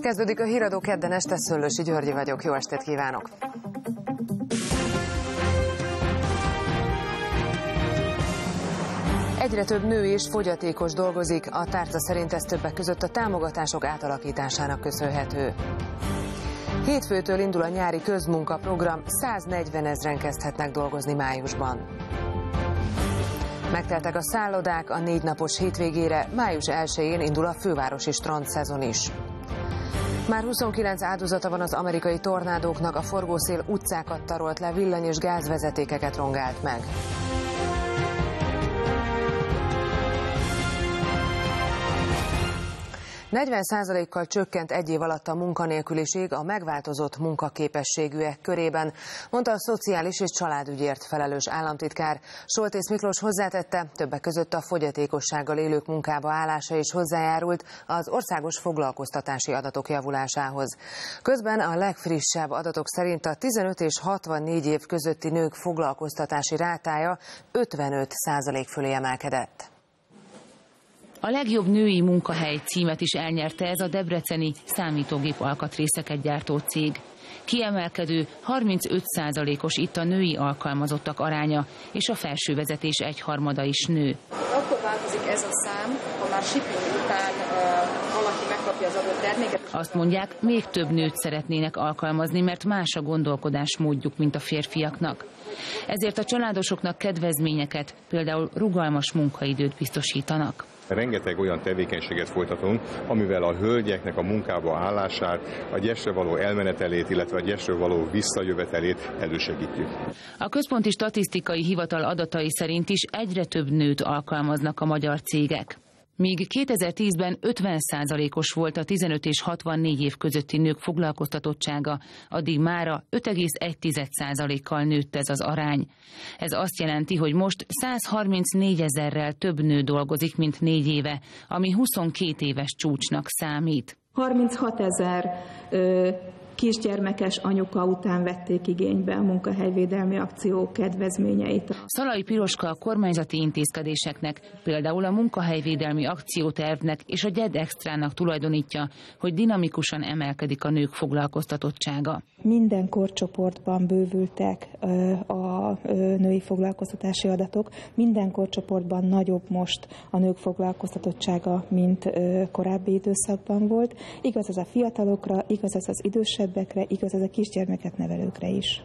Kezdődik a Híradó kedden este, Szöllősi Györgyi vagyok, jó estét kívánok! Egyre több nő és fogyatékos dolgozik, a tárca szerint ez többek között a támogatások átalakításának köszönhető. Hétfőtől indul a nyári közmunkaprogram, 140 000 kezdhetnek dolgozni májusban. Megteltek a szállodák a 4 napos hétvégére, május 1-én indul a fővárosi strandszezon is. Már 29 áldozata van az amerikai tornádóknak, a forgószél utcákat tarolt le, villany- és gázvezetékeket rongált meg. %40-kal csökkent egy év alatt a munkanélküliség a megváltozott munkaképességűek körében, mondta a szociális és családügyért felelős államtitkár. Soltész Miklós hozzátette, többek között a fogyatékossággal élők munkába állása is hozzájárult az országos foglalkoztatási adatok javulásához. Közben a legfrissebb adatok szerint a 15 és 64 év közötti nők foglalkoztatási rátája 55% fölé emelkedett. A legjobb női munkahely címet is elnyerte ez a debreceni számítógép alkatrészeket gyártó cég. Kiemelkedő 35%-os itt a női alkalmazottak aránya, és a felső vezetés 1/3 is nő. Akkor változik ez a szám, ha már shipping után valaki megkapja az adott terméket. Azt mondják, még több nőt szeretnének alkalmazni, mert más a gondolkodásmódjuk, mint a férfiaknak. Ezért a családosoknak kedvezményeket, például rugalmas munkaidőt biztosítanak. Rengeteg olyan tevékenységet folytatunk, amivel a hölgyeknek a munkába állását, a gyesre való elmenetelét, illetve a gyesre való visszajövetelét elősegítjük. A Központi Statisztikai Hivatal adatai szerint is egyre több nőt alkalmaznak a magyar cégek. Míg 2010-ben 50%-os volt a 15 és 64 év közötti nők foglalkoztatottsága, addig mára 5,1%-kal nőtt ez az arány. Ez azt jelenti, hogy most 134 000-rel több nő dolgozik, mint 4 éve, ami 22 éves csúcsnak számít. 36 000 kisgyermekes anyuka után vették igénybe a munkahelyvédelmi akció kedvezményeit. Szalai Piroska a kormányzati intézkedéseknek, például a munkahelyvédelmi akciótervnek és a GED Extrának tulajdonítja, hogy dinamikusan emelkedik a nők foglalkoztatottsága. Minden korcsoportban bővültek a női foglalkoztatási adatok, minden korcsoportban nagyobb most a nők foglalkoztatottsága, mint korábbi időszakban volt. Igaz ez a fiatalokra, igaz ez az idősebbekre, igaz ez a kisgyermeket nevelőkre is.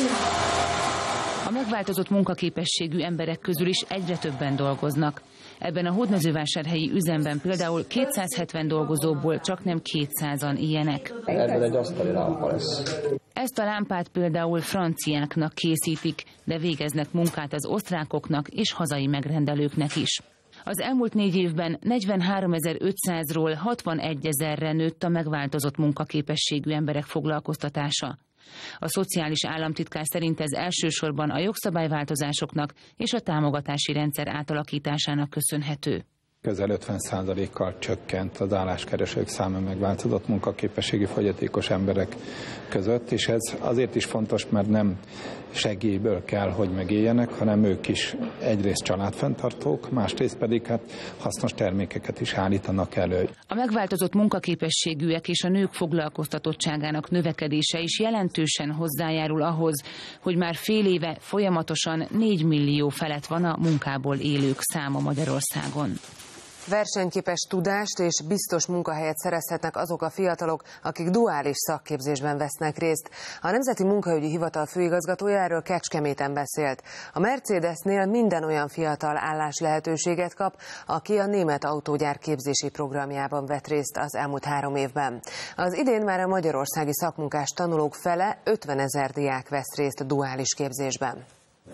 A megváltozott munkaképességű emberek közül is egyre többen dolgoznak. Ebben a hódmezővásárhelyi üzemben például 270 dolgozóból csaknem 200-an ilyenek. Ebből egy asztali lámpa lesz. Ezt a lámpát például franciáknak készítik, de végeznek munkát az osztrákoknak és hazai megrendelőknek is. Az elmúlt 4 évben 43 500-ról 61 000-re nőtt a megváltozott munkaképességű emberek foglalkoztatása. A szociális államtitkár szerint ez elsősorban a jogszabályváltozásoknak és a támogatási rendszer átalakításának köszönhető. Közel 50%-kal csökkent az álláskeresők száma megváltozott munkaképességi fogyatékos emberek között, és ez azért is fontos, mert nem segélyből kell, hogy megéljenek, hanem ők is egyrészt családfenntartók, másrészt pedig hasznos termékeket is állítanak elő. A megváltozott munkaképességűek és a nők foglalkoztatottságának növekedése is jelentősen hozzájárul ahhoz, hogy már fél éve folyamatosan 4 millió felett van a munkából élők száma Magyarországon. Versenyképes tudást és biztos munkahelyet szerezhetnek azok a fiatalok, akik duális szakképzésben vesznek részt. A Nemzeti Munkaügyi Hivatal főigazgatója erről Kecskeméten beszélt. A Mercedesnél minden olyan fiatal állás lehetőséget kap, aki a német autógyár képzési programjában vett részt az elmúlt 3 évben. Az idén már a magyarországi szakmunkás tanulók fele, 50 000 diák vesz részt duális képzésben.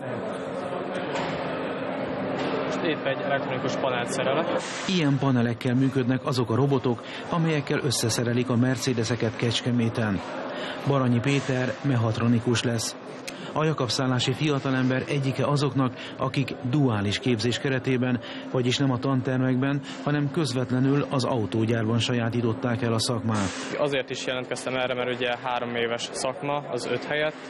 Épp egy elektronikus panelt szerelek. Ilyen panelekkel működnek azok a robotok, amelyekkel összeszerelik a Mercedeseket Kecskeméten. Baranyi Péter mechatronikus lesz. A jakabszállási fiatalember egyike azoknak, akik duális képzés keretében, vagyis nem a tantermekben, hanem közvetlenül az autógyárban sajátították el a szakmát. Azért is jelentkeztem erre, mert ugye 3 éves szakma az 5 helyett,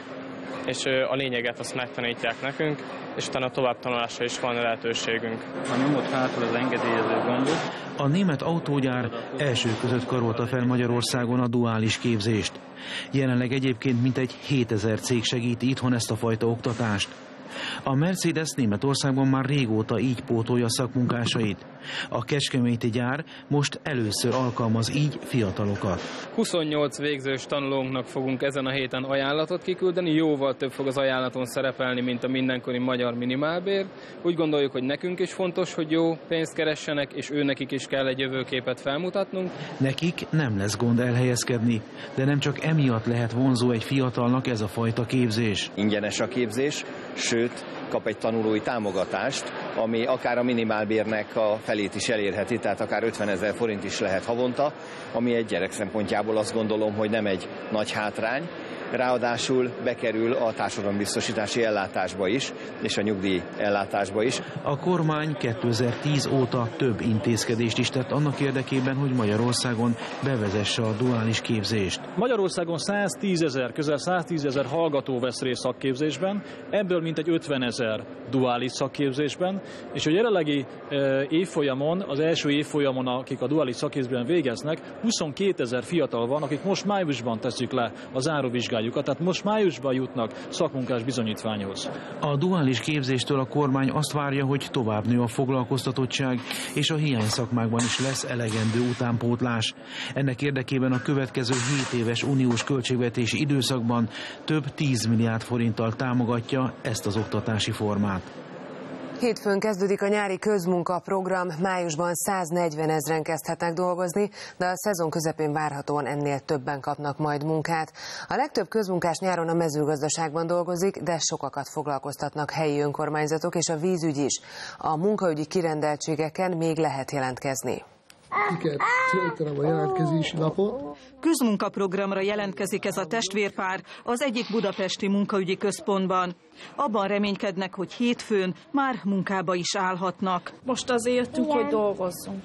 és a lényeget azt megtanítják nekünk, és utána tovább tanulásra is van lehetőségünk. A nyomot hátul az engedélyező gombot. A német autógyár első között karolta fel Magyarországon a duális képzést. Jelenleg egyébként mintegy 7000 cég segíti itthon ezt a fajta oktatást. A Mercedes Németországban már régóta így pótolja szakmunkásait. A kecskeméti gyár most először alkalmaz így fiatalokat. 28 végzős tanulónknak fogunk ezen a héten ajánlatot kiküldeni, jóval több fog az ajánlaton szerepelni, mint a mindenkori magyar minimálbér. Úgy gondoljuk, hogy nekünk is fontos, hogy jó pénzt keressenek, és őnekik is kell egy jövőképet felmutatnunk. Nekik nem lesz gond elhelyezkedni, de nem csak emiatt lehet vonzó egy fiatalnak ez a fajta képzés. Ingyenes a képzés, sőt, kap egy tanulói támogatást, ami akár a minimálbérnek a felét is elérheti, tehát akár 50 000 forint is lehet havonta, ami egy gyerek szempontjából azt gondolom, hogy nem egy nagy hátrány. Ráadásul bekerül a társadalombiztosítási ellátásba is, és a nyugdíj ellátásba is. A kormány 2010 óta több intézkedést is tett annak érdekében, hogy Magyarországon bevezesse a duális képzést. Magyarországon közel 110 000 hallgató vesz részt szakképzésben, ebből mintegy 50 000 duális szakképzésben, és a jelenlegi évfolyamon, az első évfolyamon, akik a duális szakképzésben végeznek, 22 000 fiatal van, akik most májusban teszik le a záróvizsgájukat, tehát most májusban jutnak szakmunkás bizonyítványhoz. A duális képzéstől a kormány azt várja, hogy tovább nő a foglalkoztatottság, és a hiányszakmákban is lesz elegendő utánpótlás. Ennek érdekében a következő 7 éves uniós költségvetési időszakban több 10 milliárd forinttal támogatja ezt az oktatási formát. Hétfőn kezdődik a nyári közmunkaprogram, májusban 140 000-en kezdhetnek dolgozni, de a szezon közepén várhatóan ennél többen kapnak majd munkát. A legtöbb közmunkás nyáron a mezőgazdaságban dolgozik, de sokakat foglalkoztatnak helyi önkormányzatok és a vízügy is. A munkaügyi kirendeltségeken még lehet jelentkezni. A jelentkezési napot. Közmunkaprogramra jelentkezik ez a testvérpár az egyik budapesti munkaügyi központban. Abban reménykednek, hogy hétfőn már munkába is állhatnak. Most azért jöttünk, hogy dolgozzunk.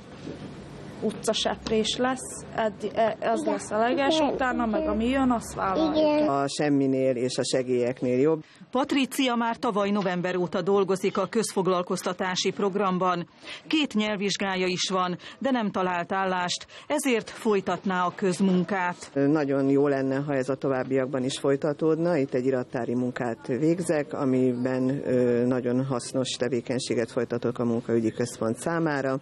Utcaseprés lesz, ez lesz a legelső, utána meg ami jön, azt vállaljuk. A semminél és a segélyeknél jobb. Patrícia már tavaly november óta dolgozik a közfoglalkoztatási programban. 2 nyelvvizsgája is van, de nem talált állást, ezért folytatná a közmunkát. Nagyon jó lenne, ha ez a továbbiakban is folytatódna. Itt egy irattári munkát végzek, amiben nagyon hasznos tevékenységet folytatok a munkaügyi központ számára.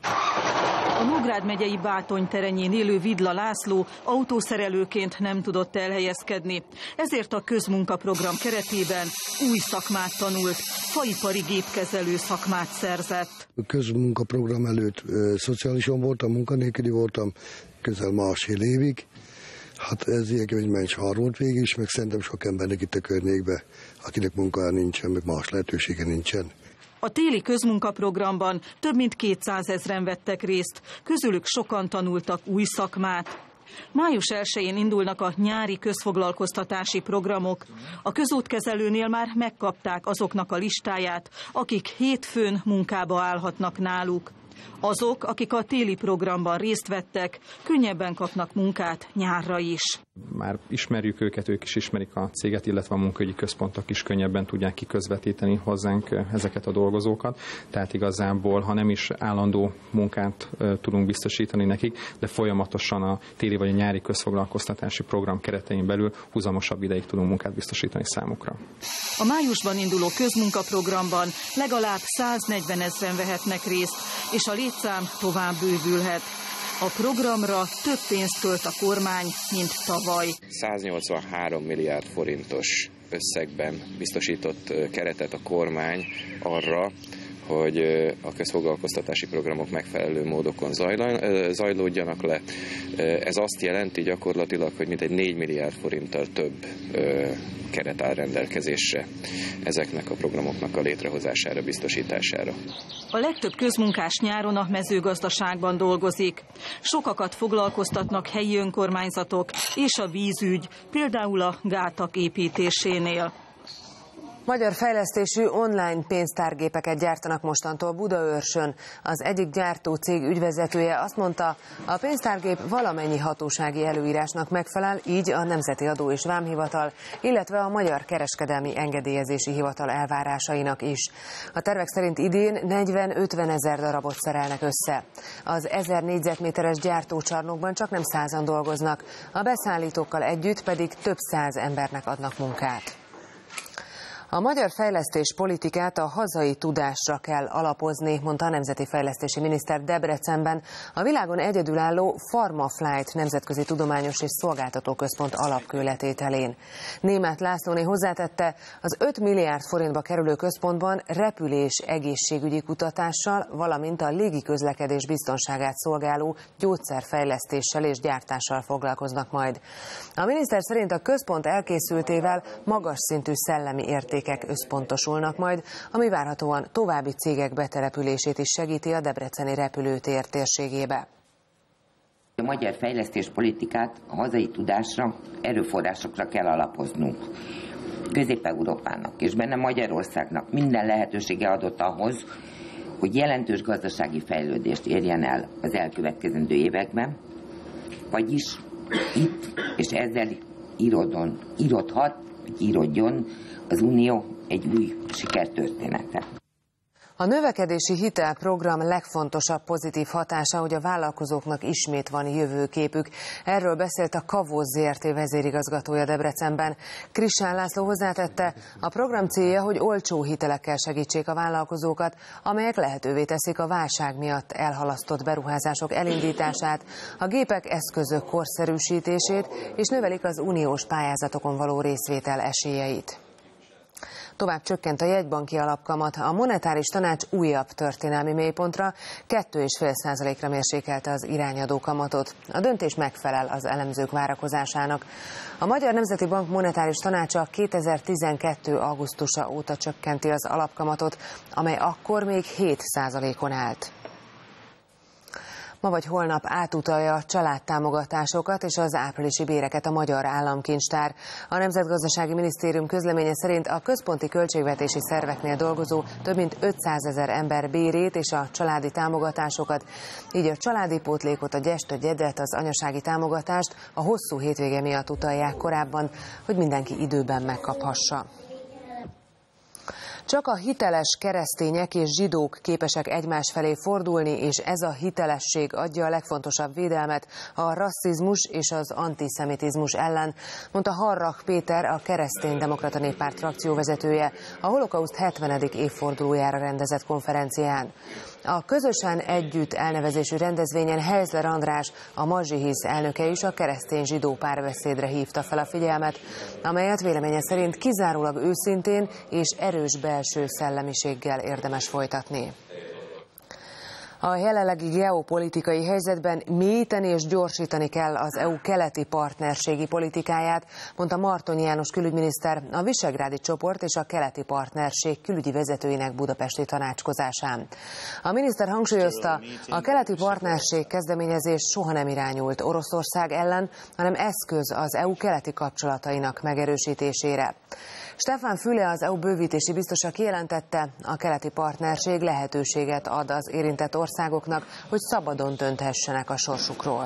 A Nógrád megyei Bátonyterenyén élő Vidla László autószerelőként nem tudott elhelyezkedni. Ezért a közmunkaprogram keretében új szakmát tanult, faipari gépkezelő szakmát szerzett. A közmunkaprogram előtt szociálison voltam, munkanélküli voltam, közel 1,5 évig. Hát ez ilyen mencs volt végig is, meg szerintem sok embernek itt a környékben, akinek munkája nincsen, meg más lehetősége nincsen. A téli közmunkaprogramban több mint 200 000-en vettek részt, közülük sokan tanultak új szakmát. Május 1-én indulnak a nyári közfoglalkoztatási programok. A közútkezelőnél már megkapták azoknak a listáját, akik hétfőn munkába állhatnak náluk. Azok, akik a téli programban részt vettek, könnyebben kapnak munkát nyárra is. Már ismerjük őket, ők is ismerik a céget, illetve a munkaügyi központok is könnyebben tudják kiközvetíteni hozzánk ezeket a dolgozókat. Tehát igazából, ha nem is állandó munkát tudunk biztosítani nekik, de folyamatosan a téli vagy a nyári közfoglalkoztatási program keretein belül húzamosabb ideig tudunk munkát biztosítani számukra. A májusban induló közmunkaprogramban legalább 140 000-en vehetnek részt, és a létszám tovább bővülhet. A programra több pénzt költ a kormány, mint tavaly. 183 milliárd forintos összegben biztosított keretet a kormány arra, hogy a közfoglalkoztatási programok megfelelő módokon zajlódjanak le. Ez azt jelenti gyakorlatilag, hogy mintegy 4 milliárd forinttal több keret áll rendelkezésre ezeknek a programoknak a létrehozására, biztosítására. A legtöbb közmunkás nyáron a mezőgazdaságban dolgozik. Sokakat foglalkoztatnak helyi önkormányzatok és a vízügy, például a gátak építésénél. Magyar fejlesztésű online pénztárgépeket gyártanak mostantól Budaörsön. Az egyik gyártócég ügyvezetője azt mondta, a pénztárgép valamennyi hatósági előírásnak megfelel, így a Nemzeti Adó és Vámhivatal, illetve a Magyar Kereskedelmi Engedélyezési Hivatal elvárásainak is. A tervek szerint idén 40-50 ezer darabot szerelnek össze. Az 1000 négyzetméteres gyártócsarnokban csak nem 100-an dolgoznak, a beszállítókkal együtt pedig több 100 embernek adnak munkát. A magyar fejlesztéspolitikát a hazai tudásra kell alapozni, mondta a nemzeti fejlesztési miniszter Debrecenben a világon egyedülálló PharmaFlight nemzetközi tudományos és szolgáltató központ alapkőletételén. Németh Lászlóné hozzátette, az 5 milliárd forintba kerülő központban repülés egészségügyi kutatással, valamint a légiközlekedés biztonságát szolgáló gyógyszerfejlesztéssel és gyártással foglalkoznak majd. A miniszter szerint a központ elkészültével magas szintű szellemi értékek összpontosulnak majd, ami várhatóan további cégek betelepülését is segíti a debreceni repülőtér térségébe. A magyar fejlesztéspolitikát a hazai tudásra, erőforrásokra kell alapoznunk. Közép-Európának és benne Magyarországnak minden lehetősége adott ahhoz, hogy jelentős gazdasági fejlődést érjen el az elkövetkezendő években, vagyis itt és ezzel íródjon az Unió egy új sikertörténete. A növekedési hitelprogram legfontosabb pozitív hatása, hogy a vállalkozóknak ismét van jövőképük. Erről beszélt a Kavóz Zrt. Vezérigazgatója Debrecenben. Krissán László hozzátette, a program célja, hogy olcsó hitelekkel segítsék a vállalkozókat, amelyek lehetővé teszik a válság miatt elhalasztott beruházások elindítását, a gépek eszközök korszerűsítését és növelik az uniós pályázatokon való részvétel esélyeit. Tovább csökkent a jegybanki alapkamat, a monetáris tanács újabb történelmi mélypontra, 2,5%-ra mérsékelte az irányadó kamatot. A döntés megfelel az elemzők várakozásának. A Magyar Nemzeti Bank monetáris tanácsa 2012. augusztusa óta csökkenti az alapkamatot, amely akkor még 7%-on állt. Ma vagy holnap átutalja a családtámogatásokat és az áprilisi béreket a Magyar Államkincstár. A Nemzetgazdasági Minisztérium közleménye szerint a központi költségvetési szerveknél dolgozó több mint 500 000 ember bérét és a családi támogatásokat, így a családi pótlékot, a gyest, a gyedet, az anyasági támogatást a hosszú hétvége miatt utalják korábban, hogy mindenki időben megkaphassa. Csak a hiteles keresztények és zsidók képesek egymás felé fordulni, és ez a hitelesség adja a legfontosabb védelmet a rasszizmus és az antiszemitizmus ellen, mondta Harrach Péter, a Kereszténydemokrata Néppárt frakcióvezetője a holokauszt 70. évfordulójára rendezett konferencián. A Közösen Együtt elnevezésű rendezvényen Heizler András, a Mazsihisz elnöke is a keresztény-zsidó párbeszédre hívta fel a figyelmet, amelyet véleménye szerint kizárólag őszintén és erős belső szellemiséggel érdemes folytatni. A jelenlegi geopolitikai helyzetben mélyíteni és gyorsítani kell az EU keleti partnerségi politikáját, mondta Martonyi János külügyminiszter a Visegrádi csoport és a keleti partnerség külügyi vezetőinek budapesti tanácskozásán. A miniszter hangsúlyozta, a keleti partnerség kezdeményezés soha nem irányult Oroszország ellen, hanem eszköz az EU keleti kapcsolatainak megerősítésére. Stefan Füle, az EU bővítési biztosa kijelentette, a keleti partnerség lehetőséget ad az érintett országoknak, hogy szabadon dönthessenek a sorsukról.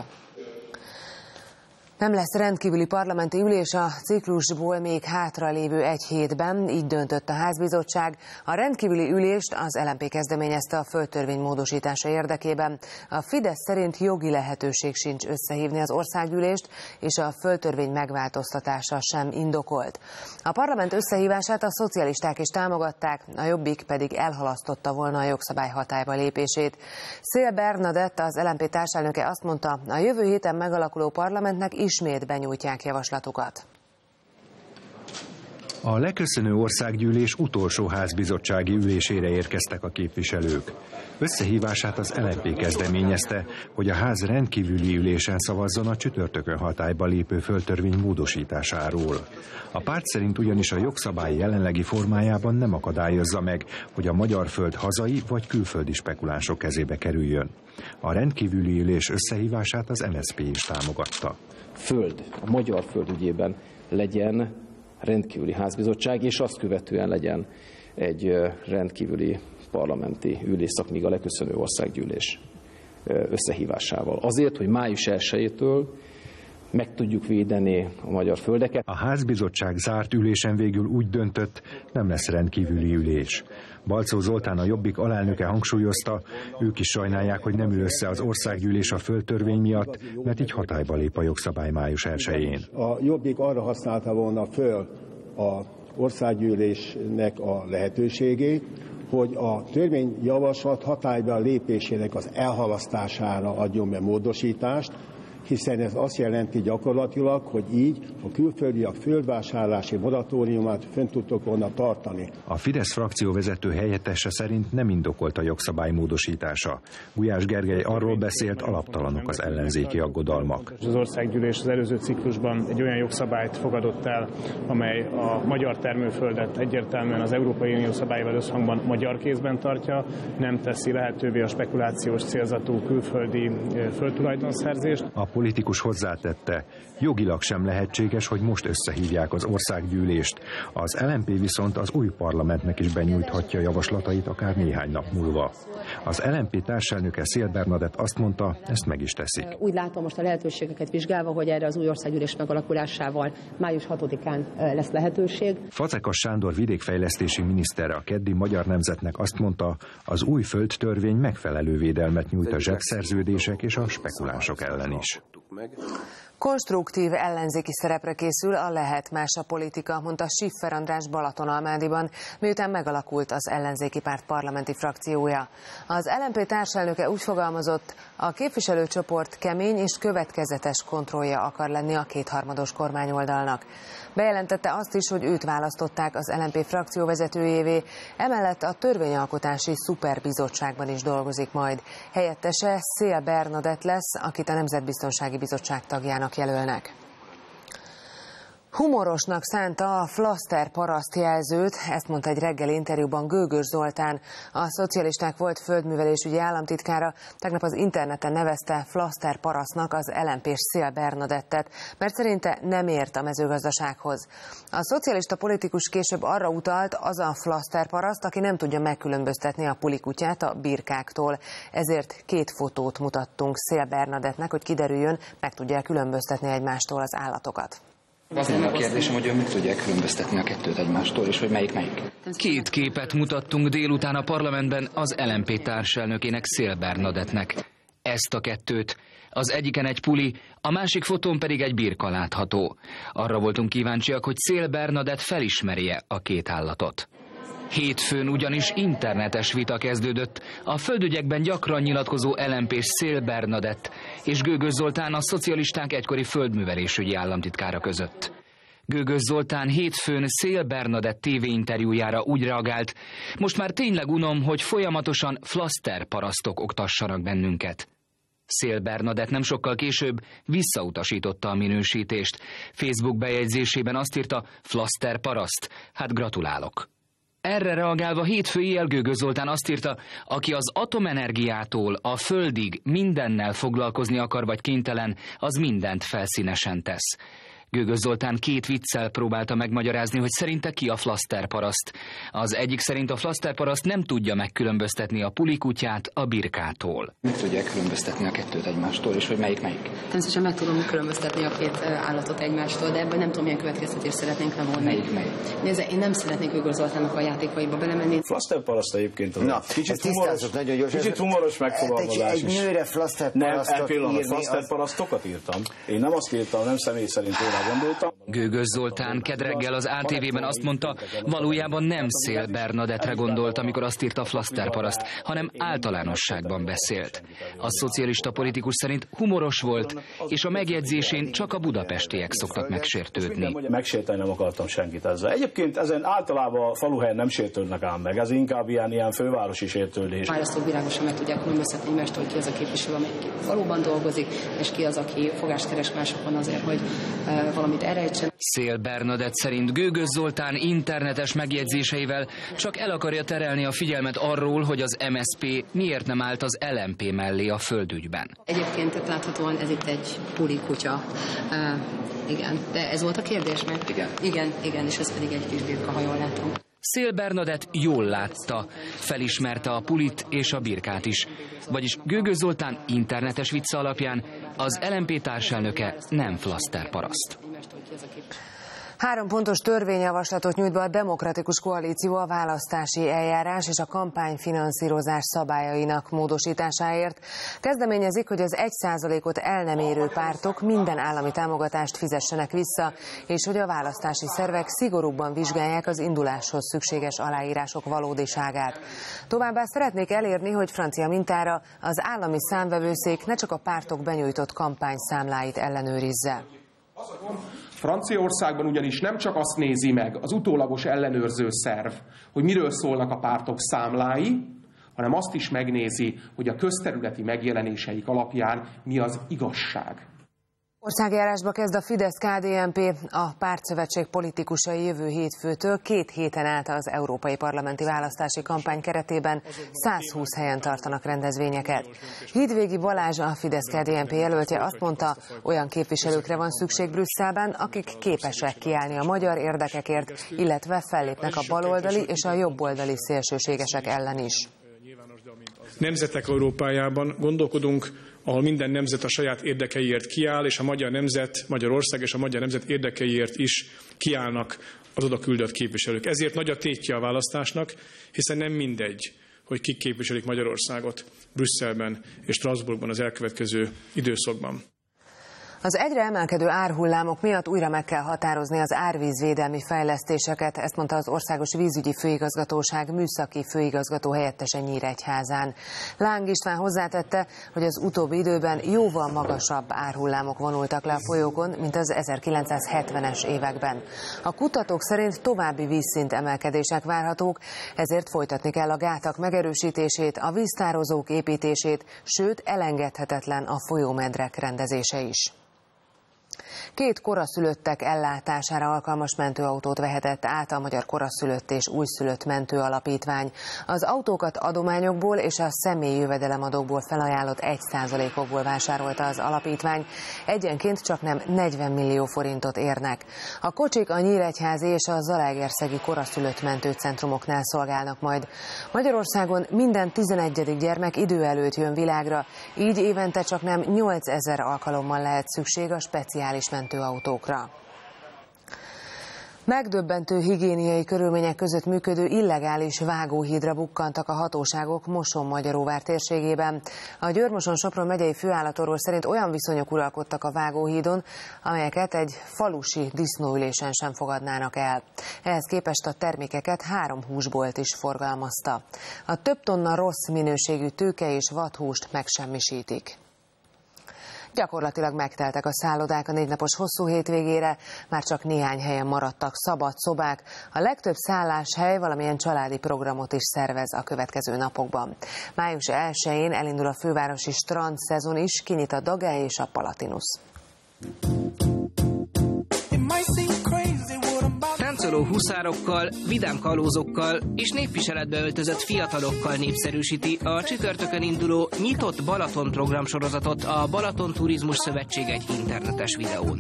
Nem lesz rendkívüli parlamenti ülés a ciklusból még hátralévő egy hétben, így döntött a házbizottság. A rendkívüli ülést az LMP kezdeményezte a földtörvény módosítása érdekében. A Fidesz szerint jogi lehetőség sincs összehívni az országgyűlést, és a földtörvény megváltoztatása sem indokolt. A parlament összehívását a szocialisták is támogatták, a Jobbik pedig elhalasztotta volna a jogszabály hatályba lépését. Szél Bernadett, az LMP társelnöke azt mondta, a jövő héten megalakuló parlamentnek ismét benyújtják javaslatukat. A leköszönő országgyűlés utolsó házbizottsági ülésére érkeztek a képviselők. Összehívását az LMP kezdeményezte, hogy a ház rendkívüli ülésen szavazzon a csütörtökön hatályba lépő földtörvény módosításáról. A párt szerint ugyanis a jogszabály jelenlegi formájában nem akadályozza meg, hogy a magyar föld hazai vagy külföldi spekulánsok kezébe kerüljön. A rendkívüli ülés összehívását az MSZP is támogatta. Föld, a magyar föld ügyében legyen rendkívüli házbizottság, és azt követően legyen egy rendkívüli parlamenti ülésszak, míg a leköszönő országgyűlés összehívásával. Azért, hogy május 1-től meg tudjuk védeni a magyar földeket. A házbizottság zárt ülésen végül úgy döntött, nem lesz rendkívüli ülés. Balczó Zoltán, a Jobbik alelnöke hangsúlyozta, ők is sajnálják, hogy nem ül össze az országgyűlés a földtörvény miatt, mert így hatályba lép a jogszabály május 1-én. A Jobbik arra használta volna föl az országgyűlésnek a lehetőségét, hogy a törvényjavaslat hatályba lépésének az elhalasztására adjon be módosítást, hiszen ez azt jelenti gyakorlatilag, hogy így a külföldiak földvásárlási moratóriumát fönn tudtok volna tartani. A Fidesz frakcióvezető helyettese szerint nem indokolt a jogszabály módosítása. Gulyás Gergely arról beszélt, alaptalanok az ellenzéki aggodalmak. Az országgyűlés az előző ciklusban egy olyan jogszabályt fogadott el, amely a magyar termőföldet egyértelműen az Európai Unió szabályával összhangban magyar kézben tartja, nem teszi lehetővé a spekulációs célzatú külföldi földtulajdonszerzést. A politikus hozzátette, jogilag sem lehetséges, hogy most összehívják az országgyűlést. Az LMP viszont az új parlamentnek is benyújthatja javaslatait akár néhány nap múlva. Az LMP társelnöke Szél Bernadett azt mondta, ezt meg is teszik. Úgy látom most a lehetőségeket vizsgálva, hogy erre az új országgyűlés megalakulásával május 6-án lesz lehetőség. Fazekas Sándor vidékfejlesztési miniszter a keddi Magyar Nemzetnek azt mondta, az új földtörvény megfelelő védelmet nyújt a zsebszerződések és a spekulánsok ellen is. Konstruktív ellenzéki szerepre készül a Lehet más a politika, mondta Schiffer András Balatonalmádiban, miután megalakult az ellenzéki párt parlamenti frakciója. Az LMP társelnöke úgy fogalmazott, a képviselőcsoport kemény és következetes kontrollja akar lenni a kétharmados kormányoldalnak. Bejelentette azt is, hogy őt választották az LMP frakcióvezetőjévé, emellett a törvényalkotási szuperbizottságban is dolgozik majd. Helyettese Szél Bernadett lesz, akit a Nemzetbiztonsági Bizottság tagjának jelölnek. Humorosnak szánta a flaszter paraszt jelzőt, ezt mondta egy reggeli interjúban Gögös Zoltán. A szocialisták volt földművelésügyi államtitkára tegnap az interneten nevezte flaszter parasztnak az LMP-s Szél Bernadettet, mert szerinte nem ért a mezőgazdasághoz. A szocialista politikus később arra utalt, az a flaszter paraszt, aki nem tudja megkülönböztetni a pulikutyát a birkáktól. Ezért 2 fotót mutattunk Szél Bernadettnek, hogy kiderüljön, meg tudja különböztetni egymástól az állatokat. Az lenne a kérdésem, hogy ön meg tudja különböztetni a kettőt egymástól, és hogy melyik? 2 képet mutattunk délután a parlamentben az LMP társelnökének, Szél Bernadettnek. Ezt a 2, az egyiken egy puli, a másik fotón pedig egy birka látható. Arra voltunk kíváncsiak, hogy Szél Bernadett felismerje a 2 állatot. Hétfőn ugyanis internetes vita kezdődött a földügyekben gyakran nyilatkozó LMP-s Szél Bernadett és Gögös Zoltán, a szocialisták egykori földművelésügyi államtitkára között. Gögös Zoltán hétfőn Szél Bernadett tévéinterjújára úgy reagált, most már tényleg unom, hogy folyamatosan flaszter parasztok oktassanak bennünket. Szél Bernadett nem sokkal később visszautasította a minősítést. Facebook bejegyzésében azt írta, flaszter paraszt, hát gratulálok. Erre reagálva hétfő éjjel Gögös Zoltán azt írta, aki az atomenergiától a földig mindennel foglalkozni akar vagy kénytelen, az mindent felszínesen tesz. Gögös Zoltán 2 viccel próbálta megmagyarázni, hogy szerinte ki a flaszterparaszt. Az egyik szerint a flaszterparaszt nem tudja megkülönböztetni a pulikutyát a birkától. Meg tudja különböztetni a kettőt egymástól, és hogy melyik? Természetesen meg tudom különböztetni a 2 állatot egymástól, de ebben nem tudom, milyen következtetést szeretnénk levonni. Melyik? Nézze, én nem szeretnék Gögös Zoltánnak a játékaiba belemenni. Flaszterparaszt egyébként az kicsit humoros megfogalmazás is. Egy nőre flaszterparasztot írni. Flaszterparasztokat írtam. Én nem azt írtam, nem személy szerint gondoltam. Gögös Zoltán kedreggel az ATV-ben azt mondta, valójában nem Szél Bernadettre gondolt, amikor azt írta a flaszterparaszt, hanem általánosságban beszélt. A szocialista politikus szerint humoros volt, és a megjegyzésén csak a budapestiek szoktak megsértődni. Megsérteni nem akartam senkit ezzel. Egyébként ezen általában a faluhelyen nem sértődnek ám meg, ez inkább ilyen fővárosi sértődés. Választók világosan meg tudják különböztetni egymástól, hogy ki az a képviselő, amelyik valóban dolgozik, és ki az, aki fogást keres másokon azért, hogy valamit elrejtsen. Szél Bernadett szerint Gőgös Zoltán internetes megjegyzéseivel csak el akarja terelni a figyelmet arról, hogy az MSZP miért nem állt az LMP mellé a földügyben. Egyébként láthatóan ez itt egy puli kutya. Igen, de ez volt a kérdés, mert igen, és ez pedig egy kis birka, ha jól látom. Szél Bernadett jól látta, felismerte a pulit és a birkát is. Vagyis Gőgös Zoltán internetes vicce alapján az LMP társelnöke nem flaszterparaszt. 3 pontos törvényjavaslatot nyújt be a Demokratikus Koalíció a választási eljárás és a kampányfinanszírozás szabályainak módosításáért. Kezdeményezik, hogy az 1%-ot el nem érő pártok minden állami támogatást fizessenek vissza, és hogy a választási szervek szigorúbban vizsgálják az induláshoz szükséges aláírások valódiságát. Továbbá szeretnék elérni, hogy francia mintára az állami számvevőszék ne csak a pártok benyújtott kampányszámláit ellenőrizze. Franciaországban ugyanis nem csak azt nézi meg az utólagos ellenőrző szerv, hogy miről szólnak a pártok számlái, hanem azt is megnézi, hogy a közterületi megjelenéseik alapján mi az igazság. Országjárásba kezd a Fidesz-KDNP, a pártszövetség politikusai jövő hétfőtől 2 héten át az európai parlamenti választási kampány keretében 120 helyen tartanak rendezvényeket. Hídvégi Balázs, a Fidesz-KDNP jelöltje azt mondta, olyan képviselőkre van szükség Brüsszelben, akik képesek kiállni a magyar érdekekért, illetve fellépnek a baloldali és a jobboldali szélsőségesek ellen is. Nemzetek Európájában gondolkodunk, ahol minden nemzet a saját érdekeiért kiáll, és a magyar nemzet, Magyarország és a magyar nemzet érdekeiért is kiállnak az oda küldött képviselők. Ezért nagy a tétje a választásnak, hiszen nem mindegy, hogy kik képviselik Magyarországot Brüsszelben és Strasbourgban az elkövetkező időszakban. Az egyre emelkedő árhullámok miatt újra meg kell határozni az árvízvédelmi fejlesztéseket, ezt mondta az Országos Vízügyi Főigazgatóság műszaki főigazgató helyettese Nyíregyházán. Láng István hozzátette, hogy az utóbbi időben jóval magasabb árhullámok vonultak le a folyókon, mint az 1970-es években. A kutatók szerint további vízszint emelkedések várhatók, ezért folytatni kell a gátak megerősítését, a víztározók építését, sőt elengedhetetlen a folyómedrek rendezése is. 2 koraszülöttek ellátására alkalmas mentőautót vehetett át a Magyar Koraszülött és Újszülött Mentő Alapítvány. Az autókat adományokból és a személyi jövedelemadókból felajánlott 1%-okból vásárolta az alapítvány. Egyenként csaknem 40 millió forintot érnek. A kocsik a nyíregyházi és a zalaegerszegi koraszülött mentőcentrumoknál szolgálnak majd. Magyarországon minden 11. gyermek idő előtt jön világra, így évente csaknem 8000 alkalommal lehet szükség a speciális mentőautókra. Megdöbbentő higiéniai körülmények között működő illegális vágóhídra bukkantak a hatóságok Moson-Magyaróvár térségében. A Győr-Moson-Sopron megyei főállatorvos szerint olyan viszonyok uralkodtak a vágóhídon, amelyeket egy falusi disznóülésen sem fogadnának el. Ehhez képest a termékeket 3 húsbolt is forgalmazta. A több tonna rossz minőségű tőke és vadhúst megsemmisítik. Gyakorlatilag megteltek a szállodák a 4 napos hosszú hétvégére, már csak néhány helyen maradtak szabad szobák. A legtöbb szálláshely valamilyen családi programot is szervez a következő napokban. Május 1-én elindul a fővárosi strand szezon is, kinyit a Dagály és a Palatinus. Táncoló huszárokkal, vidám kalózokkal és népviseletbe öltözött fiatalokkal népszerűsíti a csütörtökön induló nyitott Balaton programsorozatot a Balaton Turizmus Szövetség egy internetes videón.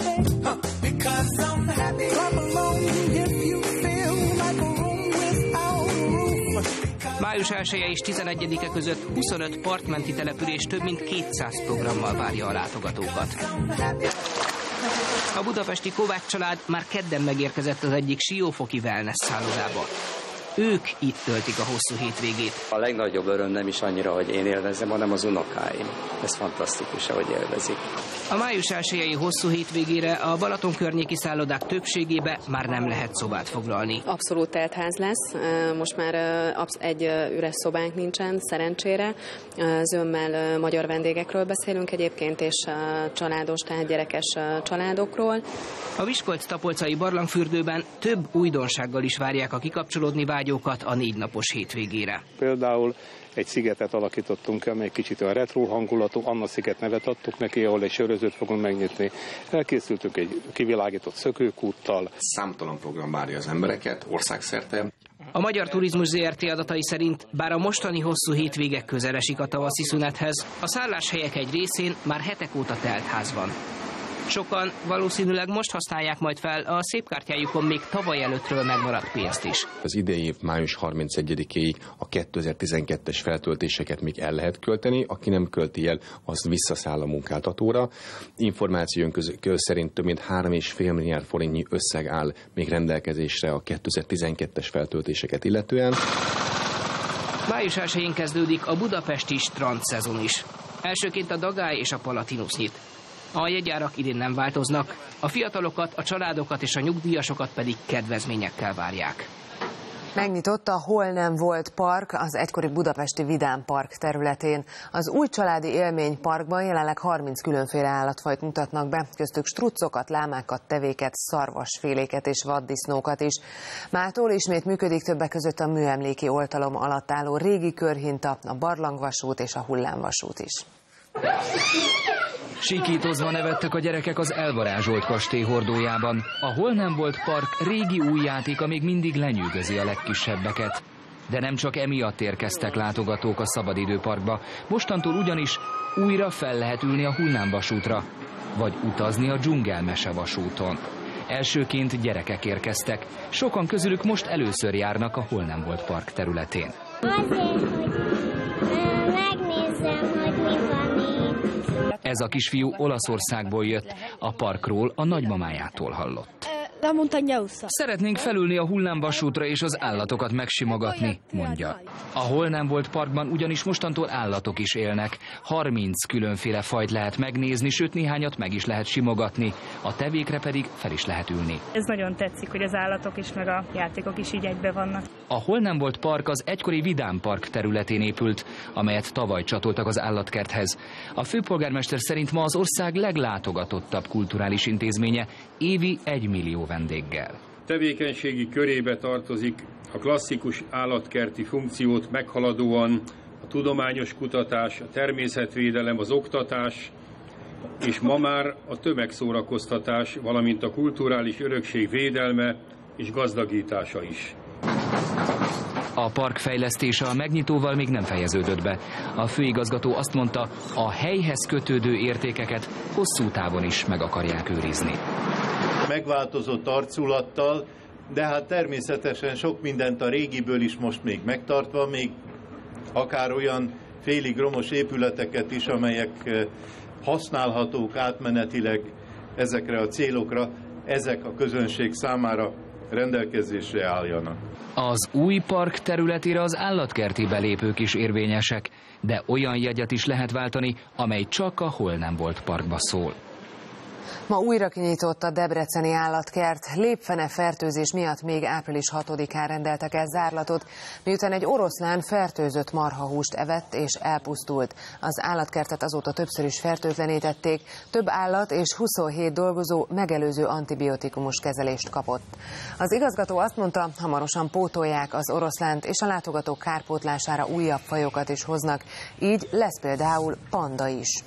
Május 1-e és 11-e között 25 partmenti település több mint 200 programmal várja a látogatókat. A budapesti Kovács család már kedden megérkezett az egyik siófoki wellness szállodába. Ők itt töltik a hosszú hétvégét. A legnagyobb öröm nem is annyira, hogy én élvezem, hanem az unokáim. Ez fantasztikus, ahogy élvezik. A május 1-i hosszú hétvégére a Balaton környéki szállodák többségébe már nem lehet szobát foglalni. Abszolút teltház lesz. Most már egy üres szobánk nincsen, szerencsére. Zömmel magyar vendégekről beszélünk egyébként, és családos, tehát gyerekes családokról. A Miskolc-Tapolcai barlangfürdőben több újdonsággal is várják a kikapcsolódni vágyó vágyókat a 4 napos hétvégére. Például egy szigetet alakítottunk ki, amely kicsit a retro hangulatú, Anna sziget nevet adtuk neki, ahol egy sörözőt fogunk megnyitni. Elkészültünk egy kivilágított szökőkúttal. Számtalan program várja az embereket országszerte. A Magyar Turizmus Zrt. Adatai szerint, bár a mostani hosszú hétvége közel esik a tavaszi szünethez, a szálláshelyek egy részén már hetek óta telt ház van. Sokan valószínűleg most használják majd fel a szépkártyájukon még tavaly előttről megmaradt pénzt is. Az idei év május 31-ig a 2012-es feltöltéseket még el lehet költeni, aki nem költi el, az visszaszáll a munkáltatóra. Információnk szerint több mint 3,5 milliárd forintnyi összeg áll még rendelkezésre a 2012-es feltöltéseket illetően. Május 1-én kezdődik a budapesti strandszezon is. Elsőként a Dagály és a Palatinus nyit. A jegyárak idén nem változnak, a fiatalokat, a családokat és a nyugdíjasokat pedig kedvezményekkel várják. Megnyitott a Hol nem volt park az egykori budapesti Vidám Park területén. Az új családi élményparkban jelenleg 30 különféle állatfajt mutatnak be, köztük struccokat, lámákat, tevéket, szarvasféléket és vaddisznókat is. Mától ismét működik többek között a műemléki oltalom alatt álló régi körhinta, a barlangvasút és a hullámvasút is. Sikítozva nevettek a gyerekek az elvarázsolt kastély hordójában. A Hol nem volt park régi új játéka még mindig lenyűgözi a legkisebbeket. De nem csak emiatt érkeztek látogatók a szabadidőparkba. Mostantól ugyanis újra fel lehet ülni a hullámvasútra, vagy utazni a dzsungelmese vasúton. Elsőként gyerekek érkeztek. Sokan közülük most először járnak a Hol nem volt park területén. Azért, hogy megnézzem, hogy mi van itt. Ez a kisfiú Olaszországból jött, a parkról a nagymamájától hallott. Szeretnénk felülni a hullámvasútra és az állatokat megsimogatni, mondja. A Hol nem volt parkban ugyanis mostantól állatok is élnek. 30 különféle fajt lehet megnézni, sőt néhányat meg is lehet simogatni, a tevékre pedig fel is lehet ülni. Ez nagyon tetszik, hogy az állatok is, meg a játékok is így egybe vannak. A Hol nem volt park az egykori Vidám Park területén épült, amelyet tavaly csatoltak az állatkerthez. A főpolgármester szerint ma az ország leglátogatottabb kulturális intézménye, évi 1 millió vendéggel. Tevékenységi körébe tartozik a klasszikus állatkerti funkciót meghaladóan a tudományos kutatás, a természetvédelem, az oktatás, és ma már a tömegszórakoztatás, valamint a kulturális örökség védelme és gazdagítása is. A park fejlesztése a megnyitóval még nem fejeződött be. A főigazgató azt mondta, a helyhez kötődő értékeket hosszú távon is meg akarják őrizni. Megváltozott arculattal, de hát természetesen sok mindent a régiből is most még megtartva, még akár olyan félig romos épületeket is, amelyek használhatók átmenetileg ezekre a célokra, ezek a közönség számára rendelkezésre álljanak. Az új park területére az állatkerti belépők is érvényesek, de olyan jegyet is lehet váltani, amely csak a Hol nem volt parkba szól. Ma újra kinyitott a debreceni állatkert. Lépfene fertőzés miatt még április 6-án rendeltek el zárlatot, miután egy oroszlán fertőzött marhahúst evett és elpusztult. Az állatkertet azóta többször is fertőtlenítették, több állat és 27 dolgozó megelőző antibiotikumos kezelést kapott. Az igazgató azt mondta, hamarosan pótolják az oroszlánt, és a látogatók kárpótlására újabb fajokat is hoznak, így lesz például panda is.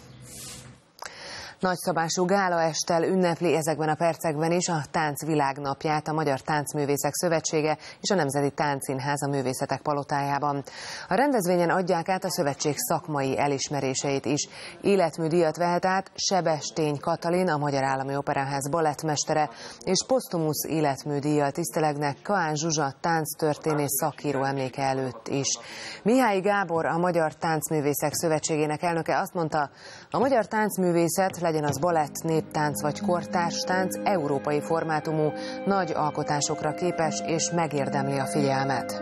Nagyszabású gálaesttel ünnepli ezekben a percekben is a Tánc Világnapját a Magyar Táncművészek Szövetsége és a Nemzeti Táncszínház a Művészetek Palotájában. A rendezvényen adják át a szövetség szakmai elismeréseit is. Életműdíjat vehet át Sebestény Katalin, a Magyar Állami Operaház balettmestere, és posztumusz életműdíjjal tisztelegnek Kaán Zsuzsa tánctörténész szakíró emléke előtt is. Mihályi Gábor, a Magyar Táncművészek Szövetségének elnöke azt mondta, a magyar táncművészet, legyen az balett, néptánc vagy kortárstánc, európai formátumú, nagy alkotásokra képes és megérdemli a figyelmet.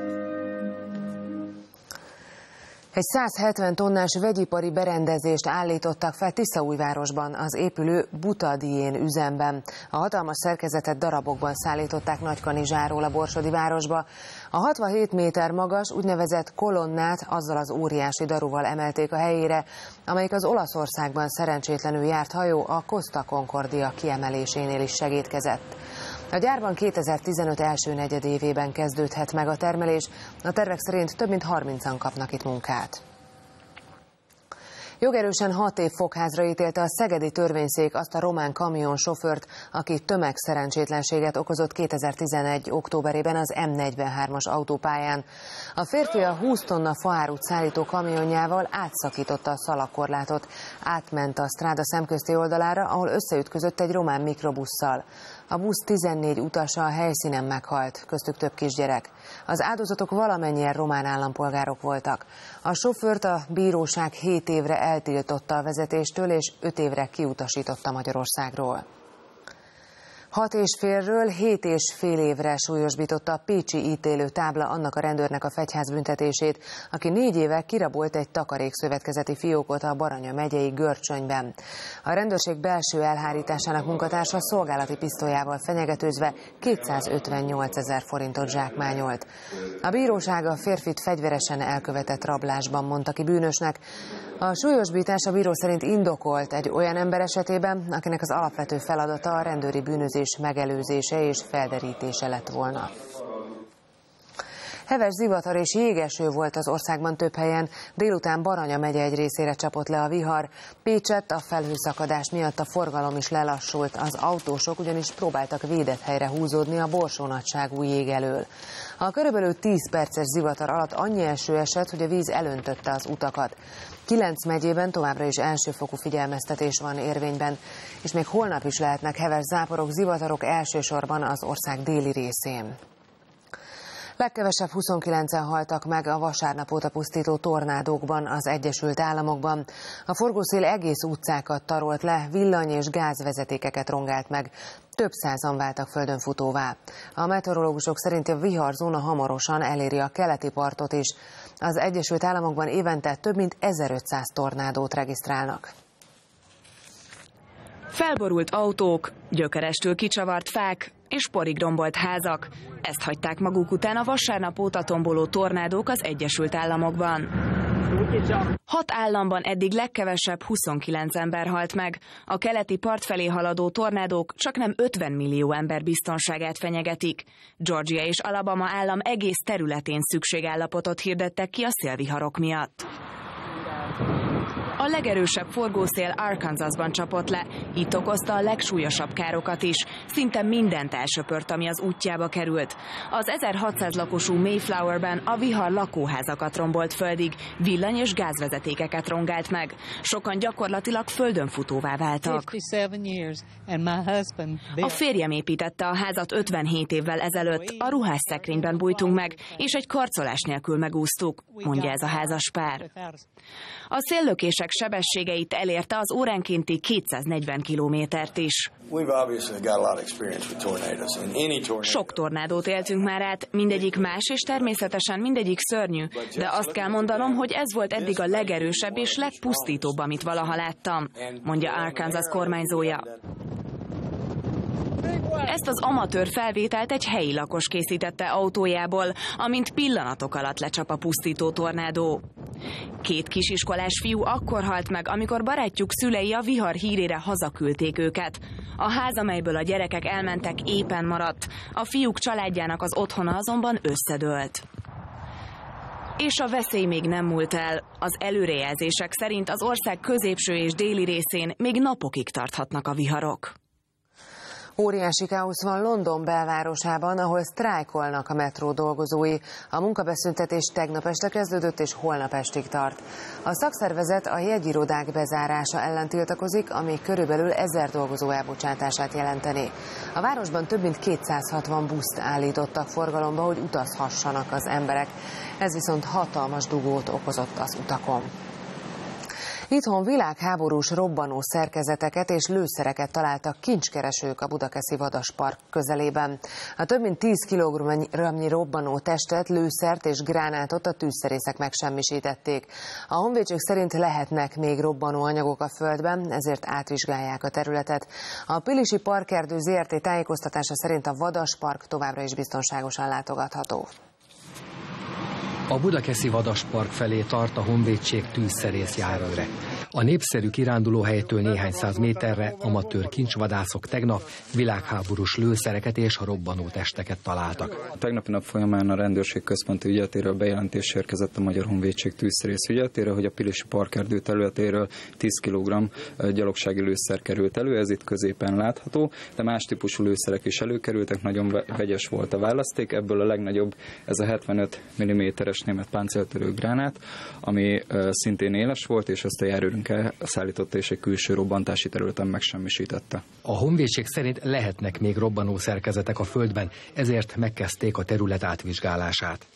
Egy 170 tonnás vegyipari berendezést állítottak fel Tiszaújvárosban, az épülő Butadién üzemben. A hatalmas szerkezetet darabokban szállították Nagykanizsáról a borsodi városba. A 67 méter magas úgynevezett kolonnát azzal az óriási daruval emelték a helyére, amelyik az Olaszországban szerencsétlenül járt hajó, a Costa Concordia kiemelésénél is segédkezett. A gyárban 2015 első negyedévében kezdődhet meg a termelés, a tervek szerint több mint 30-an kapnak itt munkát. Jogerősen 6 év fogházra ítélte a szegedi törvényszék azt a román kamionsofőrt, aki tömegszerencsétlenséget okozott 2011. októberében az M43-as autópályán. A férfi a 20 tonna faárut szállító kamionjával átszakította a szalagkorlátot, átment a stráda szemközti oldalára, ahol összeütközött egy román mikrobusszal. A busz 14 utasa a helyszínen meghalt, köztük több kisgyerek. Az áldozatok valamennyien román állampolgárok voltak. A sofőrt a bíróság 7 évre eltiltotta a vezetéstől, és 5 évre kiutasította Magyarországról. 6,5-ről 7,5 évre súlyosbította a pécsi ítélő tábla annak a rendőrnek a fegyház büntetését, aki 4 éve kirabolt egy takarékszövetkezeti fiókot a Baranya megyei Görcsönyben. A rendőrség belső elhárításának munkatársa szolgálati pisztolyával fenyegetőzve 258 000 forintot zsákmányolt. A bíróság a férfit fegyveresen elkövetett rablásban mondta ki bűnösnek. A súlyosbítás a bíró szerint indokolt egy olyan ember esetében, akinek az alapvető feladata a rendőri bűnözés megelőzése és felderítése lett volna. Heves zivatar és jégeső volt az országban több helyen, délután Baranya megye egy részére csapott le a vihar. Pécsett a felhőszakadás miatt a forgalom is lelassult, az autósok ugyanis próbáltak védett helyre húzódni a borsónagyságú jég elől. A körülbelül 10 perces zivatar alatt annyi eső esett, hogy a víz elöntötte az utakat. 9 megyében továbbra is elsőfokú figyelmeztetés van érvényben, és még holnap is lehetnek heves záporok, zivatarok elsősorban az ország déli részén. Legkevesebb 29-en haltak meg a vasárnap óta pusztító tornádókban az Egyesült Államokban. A forgószél egész utcákat tarolt le, villany- és gázvezetékeket rongált meg. Több százan váltak földönfutóvá. A meteorológusok szerint a viharzóna hamarosan eléri a keleti partot is. Az Egyesült Államokban évente több mint 1500 tornádót regisztrálnak. Felborult autók, gyökerestől kicsavart fák és porig rombolt házak. Ezt hagyták maguk után a vasárnap óta tomboló tornádók az Egyesült Államokban. 6 államban eddig legkevesebb 29 ember halt meg. A keleti part felé haladó tornádók csaknem 50 millió ember biztonságát fenyegetik. Georgia és Alabama állam egész területén szükségállapotot hirdettek ki a szélviharok miatt. A legerősebb forgószél Arkansasban csapott le, itt okozta a legsúlyosabb károkat is, szinte mindent elsöpört, ami az útjába került. Az 1600 lakosú Mayflowerben a vihar lakóházakat rombolt földig, villany- és gázvezetékeket rongált meg. Sokan gyakorlatilag földönfutóvá váltak. A férjem építette a házat 57 évvel ezelőtt, a ruhásszekrényben bújtunk meg, és egy karcolás nélkül megúsztuk, mondja ez a házas pár. A széllökések sebességeit elérte az óránkénti 240 kilométert is. Sok tornádót éltünk már át, mindegyik más, és természetesen mindegyik szörnyű, de azt kell mondanom, hogy ez volt eddig a legerősebb és legpusztítóbb, amit valaha láttam, mondja Arkansas kormányzója. Ezt az amatőr felvételt egy helyi lakos készítette autójából, amint pillanatok alatt lecsap a pusztító tornádó. 2 kisiskolás fiú akkor halt meg, amikor barátjuk szülei a vihar hírére hazaküldték őket. A ház, amelyből a gyerekek elmentek, épen maradt. A fiúk családjának az otthona azonban összedőlt. És a veszély még nem múlt el. Az előrejelzések szerint az ország középső és déli részén még napokig tarthatnak a viharok. Óriási káosz van London belvárosában, ahol sztrájkolnak a metró dolgozói. A munkabeszüntetés tegnap este kezdődött és holnap estig tart. A szakszervezet a jegyirodák bezárása ellen tiltakozik, ami körülbelül 1000 dolgozó elbocsátását jelenteni. A városban több mint 260 buszt állítottak forgalomba, hogy utazhassanak az emberek. Ez viszont hatalmas dugót okozott az utakon. Itthon világháborús robbanó szerkezeteket és lőszereket találtak kincskeresők a Budakeszi Vadaspark közelében. A több mint 10 kg-nyi robbanó testet, lőszert és gránátot a tűzszerészek megsemmisítették. A honvédség szerint lehetnek még robbanó anyagok a földben, ezért átvizsgálják a területet. A Pilisi Parkerdő Zrt. Tájékoztatása szerint a Vadaspark továbbra is biztonságosan látogatható. A Budakeszi Vadaspark felé tart a honvédség tűzszerészjárőre. A népszerű kirándulóhelytől néhány száz méterre amatőr kincsvadászok tegnap világháborús lőszereket és robbanó testeket találtak. A tegnapi nap folyamán a rendőrség központi ügyeletéről bejelentés érkezett a Magyar Honvédség tűzszerész ügyeletére, hogy a Pilisi parkerdő területéről 10 kg gyalogsági lőszer került elő, ez itt középen látható, de más típusú lőszerek is előkerültek, nagyon vegyes volt a választék, ebből a legnagyobb ez a 75 mm-es német páncéltörő gránát, ami szintén éles volt, és ezt a járőrünk elszállította, és egy külső robbantási területen megsemmisítette. A honvédség szerint lehetnek még robbanó szerkezetek a földben, ezért megkezdték a terület átvizsgálását.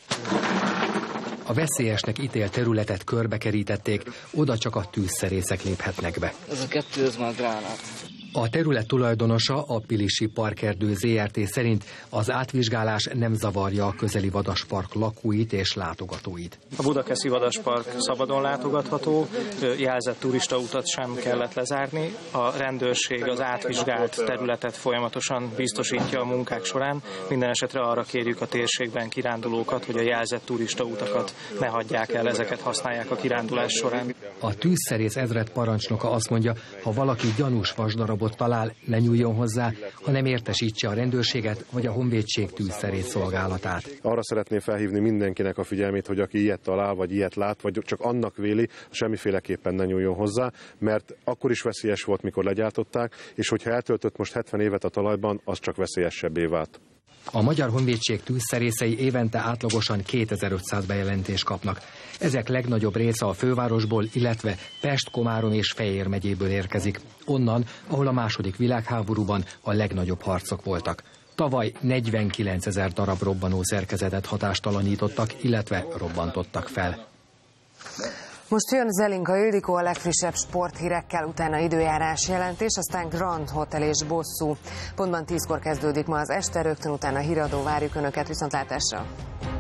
A veszélyesnek ítélt területet körbekerítették, oda csak a tűzszerészek léphetnek be. Ez a kettő, ez már gránát. A terület tulajdonosa, a Pilisi Parkerdő ZRT szerint az átvizsgálás nem zavarja a közeli vadaspark lakóit és látogatóit. A Budakeszi Vadaspark szabadon látogatható, jelzett turistautat sem kellett lezárni. A rendőrség az átvizsgált területet folyamatosan biztosítja a munkák során. Minden esetre arra kérjük a térségben kirándulókat, hogy a jelzett turistautakat ne hagyják el, ezeket használják a kirándulás során. A tűzszerész ezred parancsnoka azt mondja, ha valaki gyanús vasdarabot talál, ne nyúljon hozzá, hanem értesítse a rendőrséget vagy a honvédség tűzszerész szolgálatát. Arra szeretném felhívni mindenkinek a figyelmét, hogy aki ilyet talál, vagy ilyet lát, vagy csak annak véli, semmiféleképpen ne nyúljon hozzá, mert akkor is veszélyes volt, mikor legyártották, és hogyha eltöltött most 70 évet a talajban, az csak veszélyesebbé vált. A Magyar Honvédség tűzszerészei évente átlagosan 2500 bejelentést kapnak. Ezek legnagyobb része a fővárosból, illetve Pest, Komárom és Fejér megyéből érkezik. Onnan, ahol a II. Világháborúban a legnagyobb harcok voltak. Tavaly 49 000 darab robbanó szerkezetet hatástalanítottak, illetve robbantottak fel. Most jön Zelinka Ildikó a legfrissebb sporthírekkel, utána időjárás jelentés, aztán Grand Hotel és bosszú. Pontban 10-kor kezdődik ma az este, rögtön utána híradó, várjuk Önöket, viszontlátásra!